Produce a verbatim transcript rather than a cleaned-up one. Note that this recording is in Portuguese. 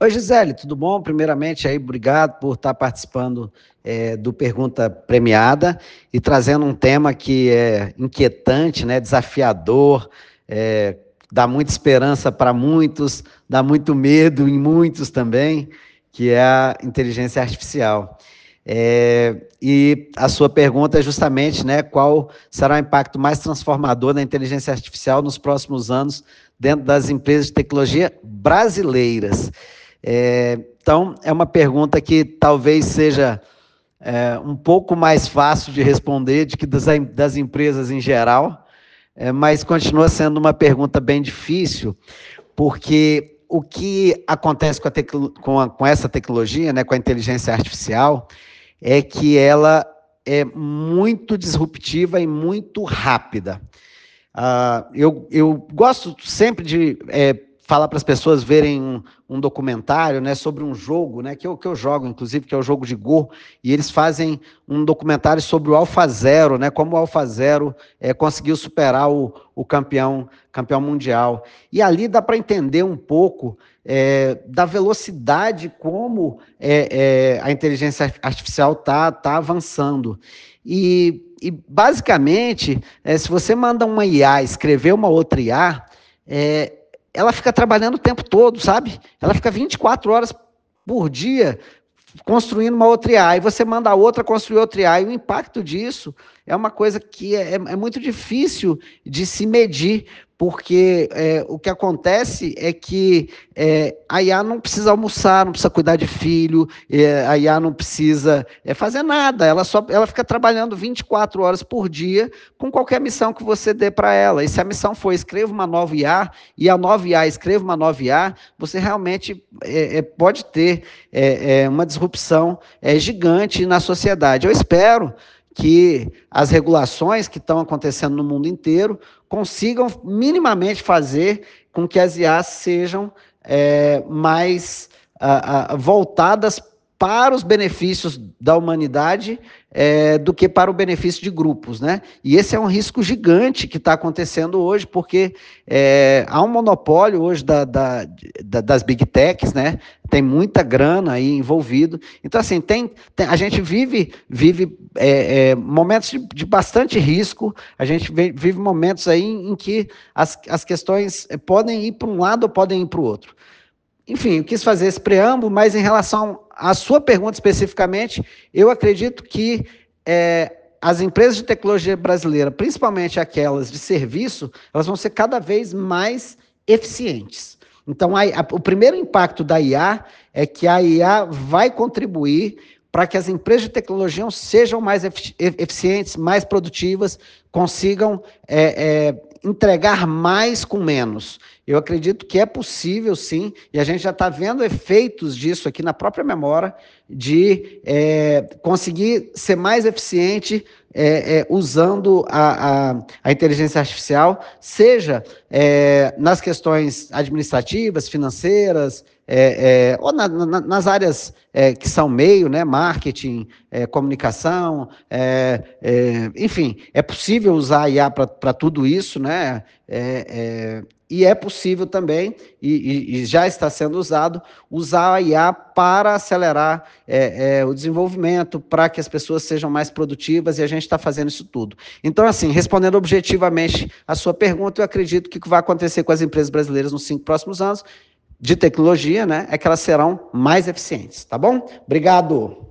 Oi, Gisele, tudo bom? Primeiramente, aí, obrigado por estar participando é, do Pergunta Premiada e trazendo um tema que é inquietante, né, desafiador, é, dá muita esperança para muitos, dá muito medo em muitos também, que é a inteligência artificial. É, e a sua pergunta é justamente, né, qual será o impacto mais transformador da inteligência artificial nos próximos anos dentro das empresas de tecnologia brasileiras. É, então, é uma pergunta que talvez seja é, um pouco mais fácil de responder do que das, das empresas em geral, é, mas continua sendo uma pergunta bem difícil, porque o que acontece com, a com, a, com essa tecnologia, né, com a inteligência artificial, é que ela é muito disruptiva e muito rápida. Uh, eu, eu gosto sempre de é, falar para as pessoas verem um, um documentário, né, sobre um jogo, né, que, eu, que eu jogo, inclusive, que é o jogo de Go, e eles fazem um documentário sobre o AlphaZero, né, como o AlphaZero é, conseguiu superar o, o campeão, campeão mundial. E ali dá para entender um pouco é, da velocidade como é, é, a inteligência artificial está tá avançando. E E, basicamente, é, se você manda uma I A escrever uma outra I A, é, ela fica trabalhando o tempo todo, sabe? Ela fica vinte e quatro horas por dia construindo uma outra I A, e você manda a outra construir outra I A, e o impacto disso é uma coisa que é, é muito difícil de se medir, porque é, o que acontece é que é, a I A não precisa almoçar, não precisa cuidar de filho, é, a I A não precisa é, fazer nada, ela, só, ela fica trabalhando vinte e quatro horas por dia com qualquer missão que você dê para ela. E se a missão for escreva uma nova I A, e a nova I A escreva uma nova I A, você realmente é, é, pode ter é, é, uma disrupção é, gigante na sociedade. Eu espero que as regulações que estão acontecendo no mundo inteiro consigam minimamente fazer com que as I As sejam é, mais a, a, voltadas para os benefícios da humanidade é, do que para o benefício de grupos, né? E esse é um risco gigante que está acontecendo hoje, porque é, há um monopólio hoje da, da, da, das big techs, né? Tem muita grana aí envolvido. Então, assim, tem, tem, a gente vive, vive é, é, momentos de, de bastante risco, a gente vive momentos aí em, em que as, as questões podem ir para um lado ou podem ir para o outro. Enfim, eu quis fazer esse preâmbulo, mas em relação à sua pergunta especificamente, eu acredito que é, as empresas de tecnologia brasileira, principalmente aquelas de serviço, elas vão ser cada vez mais eficientes. Então, a, a, o primeiro impacto da I A é que a I A vai contribuir para que as empresas de tecnologia sejam mais eficientes, mais produtivas, consigam é, é, entregar mais com menos. Eu acredito que é possível, sim, e a gente já está vendo efeitos disso aqui na própria memória, de é, conseguir ser mais eficiente é, é, usando a, a, a inteligência artificial, seja é, nas questões administrativas, financeiras, é, é, ou na, na, nas áreas é, que são meio, né, marketing, é, comunicação, é, é, enfim, é possível usar a I A para tudo isso, né, é, é, e é possível também, e, e, e já está sendo usado, usar a I A para acelerar é, é, o desenvolvimento, para que as pessoas sejam mais produtivas, e a gente está fazendo isso tudo. Então, assim, respondendo objetivamente a sua pergunta, eu acredito que o que vai acontecer com as empresas brasileiras nos cinco próximos anos, de tecnologia, né, é que elas serão mais eficientes, tá bom? Obrigado.